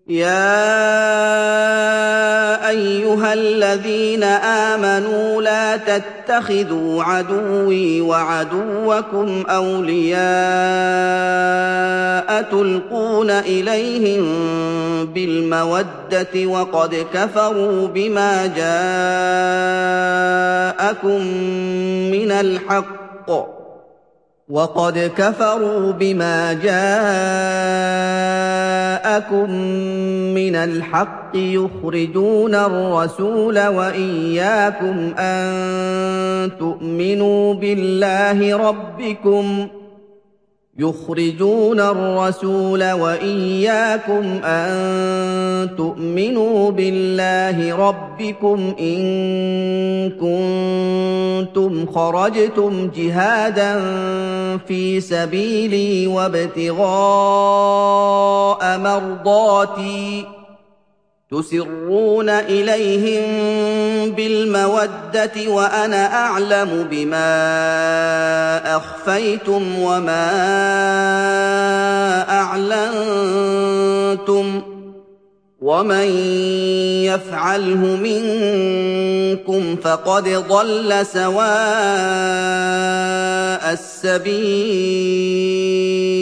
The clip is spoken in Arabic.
يَا أَيُّهَا الَّذِينَ آمَنُوا لَا تَتَّخِذُوا عَدُوِّي وَعَدُوَّكُمْ أَوْلِيَاءَ تُلْقُونَ إِلَيْهِم بِالْمَوَدَّةِ وَقَدْ كَفَرُوا بِمَا جَاءَكُم مِّنَ الْحَقِّ يُخْرِجُونَ الرَّسُولَ وَإِيَّاكُمْ أَن تُؤْمِنُوا بِاللَّهِ رَبِّكُمْ إِن كُنتُمْ خَرَجْتُمْ جِهَادًا فِي سَبِيلِي وَابْتِغَاءَ مَرْضَاتِي تُسِرُّونَ إِلَيْهِم بِالْمَوَدَّةِ وَأَنَا أَعْلَمُ بِمَا أَخْفَيْتُمْ وَمَا أَعْلَنتُمْ ۚ وَمَن يَفْعَلْهُ مِنكُمْ فَقَدْ ضَلَّ سَوَاءَ السَّبِيلِ